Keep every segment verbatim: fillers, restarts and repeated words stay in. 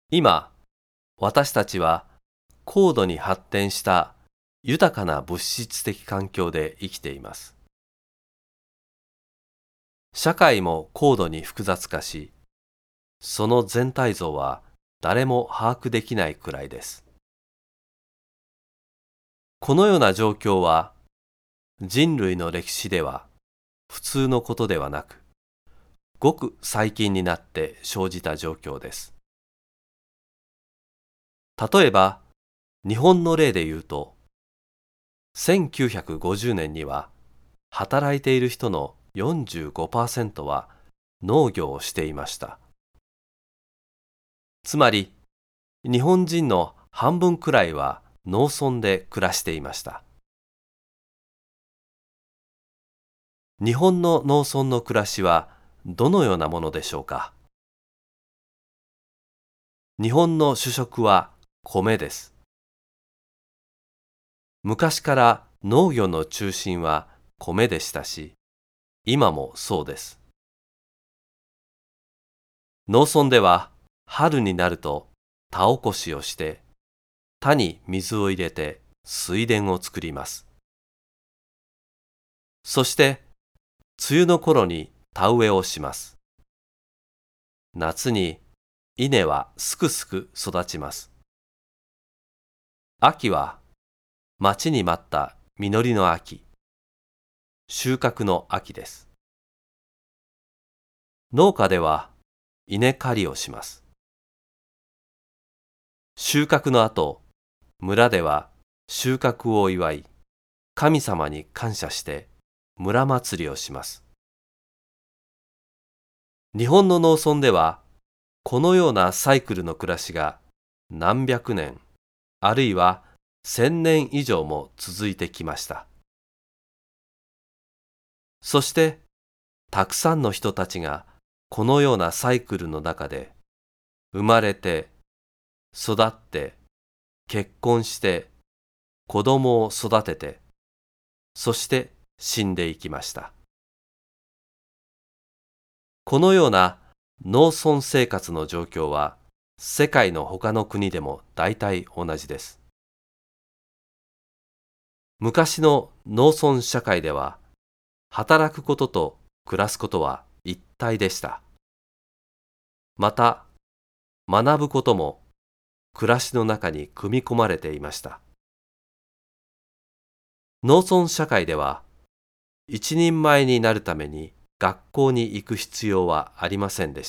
今、私たちは高度に発展した豊かな物質的環境で生きています。社会も高度に複雑化し、その全体像は誰も把握できないくらいです。このような状況は人類の歴史では普通のことではなく、ごく最近になって生じた状況です。例えば、日本の例で言うと、せんきゅうひゃくごじゅうねんには働いている人の よんじゅうごパーセント は農業をしていました。つまり、日本人の半分くらいは農村で暮らしていました。日本の農村の暮らしはどのようなものでしょうか。日本の主食は米です。昔から農業の中心は米でしたし、今もそうです。農村では春になると田起こしをして、田に水を入れて水田を作ります。そして、梅雨の頃に田植えをします。夏に稲はすくすく育ちます。秋は待ちに待った実りの秋、収穫の秋です。農家では稲刈りをします。収穫の後、村では収穫を祝い、神様に感謝して村祭りをします。日本の農村では、このようなサイクルの暮らしが何百年、あるいは千年以上も続いてきました。そして、たくさんの人たちがこのようなサイクルの中で生まれて、育って、結婚して、子供を育てて、そして死んでいきました。このような農村生活の状況は世界の他の国でも大体同じです。昔の農村社会では、働くことと暮らすことは一体でした。また、学ぶことも暮らしの中に組み込まれていました。農村社会では、一人前になるために学校に行く必要はありませんでした。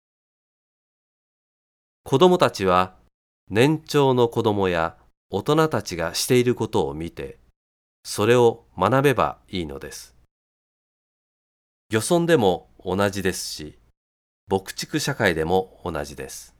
子供たちは年長の子供や大人たちがしていることを見て、それを学べばいいのです。漁村でも同じですし、牧畜社会でも同じです。